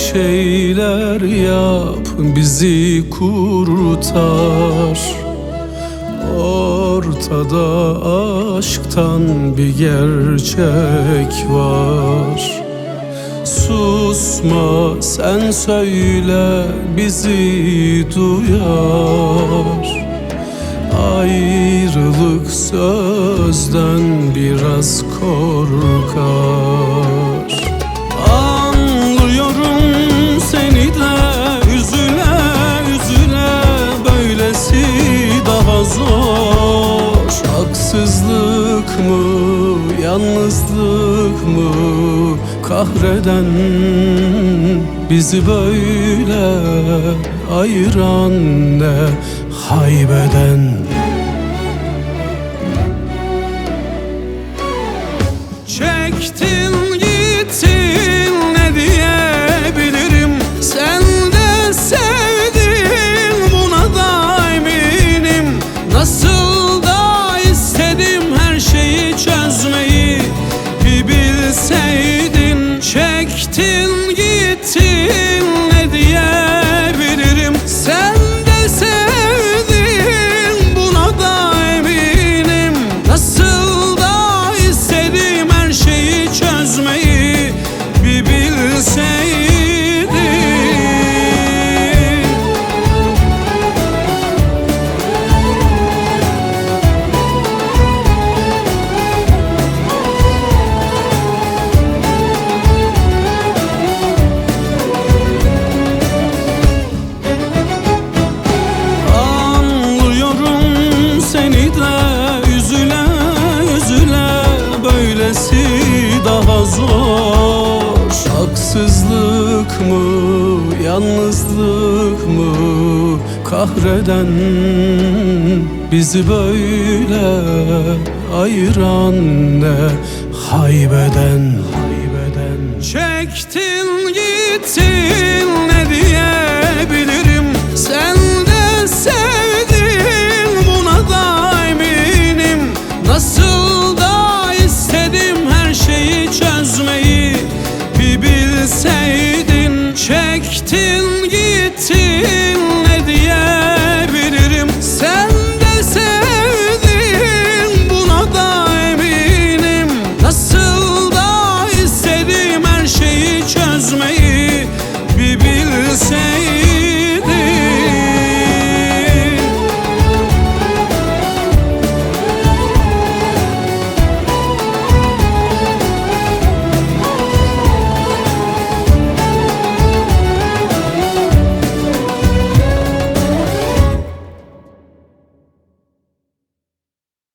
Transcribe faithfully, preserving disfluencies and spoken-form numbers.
şeyler yap, bizi kurtar. Ortada aşktan bir gerçek var. Susma, sen söyle, bizi duyar. Ayrılık sözden biraz korkar. Anlıyorum seni de, üzüle üzüle, böylesi daha zor. Haksızlık mı, yalnızlık mı kahreden, bizi böyle ayıran ne haybeden? Çektin gittin, ne diyebilirim? Sen de sevdin, buna da eminim. Nasıl da istedim her şeyi çözmeyi, bir bilseydin. Çektin gittin, ne diyebilirim? Sen de sevdin, buna da eminim. Nasıl da istedim her şeyi çözmeyi, bir bilseydin. Anlıyorum seni de, üzüle üzüle, böylesi daha zor. Haksızlık mı, yalnızlık mı kahreden, bizi böyle ayıran ne haybeden? Haybeden. Çektin gittin, ne diyebilirim? Sen de sevdin, buna da eminim. Nasıl da istedim her şeyi çözmeyi, bir bilseydin. Çektin gittin, ne diyebilirim? Sen de sevdin, buna da eminim. Nasıl da istedim her şeyi çözmeyi, bir bilseydin.